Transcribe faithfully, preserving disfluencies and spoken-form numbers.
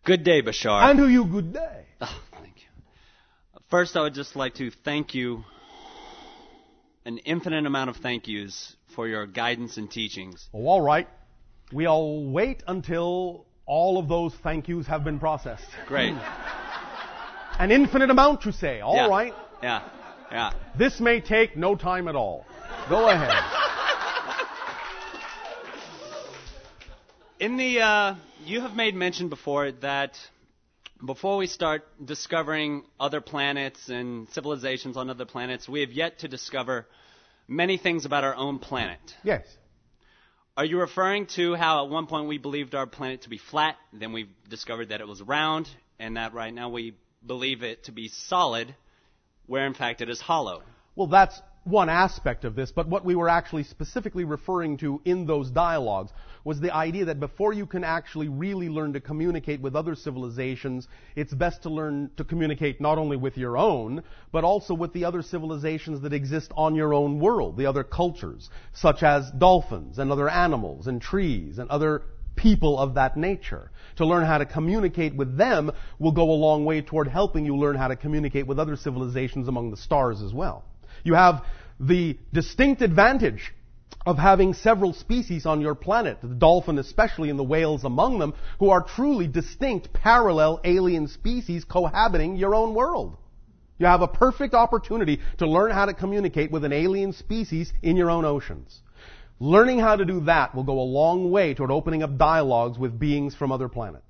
Good day, Bashar. And to you, good day. Oh, thank you. First, I would just like to thank you, an infinite amount of thank yous for your guidance and teachings. Oh, all right. We'll wait until all of those thank yous have been processed. Great. An infinite amount, you say. All yeah. right. Yeah, yeah. This may take no time at all. Go ahead. In the, uh, you have made mention before that before we start discovering other planets and civilizations on other planets, we have yet to discover many things about our own planet. Yes. Are you referring to how at one point we believed our planet to be flat, then we discovered that it was round, and that right now we believe it to be solid, where in fact it is hollow? Well, that's one aspect of this, but what we were actually specifically referring to in those dialogues was the idea that before you can actually really learn to communicate with other civilizations, it's best to learn to communicate not only with your own, but also with the other civilizations that exist on your own world, the other cultures, such as dolphins and other animals and trees and other people of that nature. To learn how to communicate with them will go a long way toward helping you learn how to communicate with other civilizations among the stars as well. You have the distinct advantage of having several species on your planet, the dolphin especially and the whales among them, who are truly distinct, parallel alien species cohabiting your own world. You have a perfect opportunity to learn how to communicate with an alien species in your own oceans. Learning how to do that will go a long way toward opening up dialogues with beings from other planets.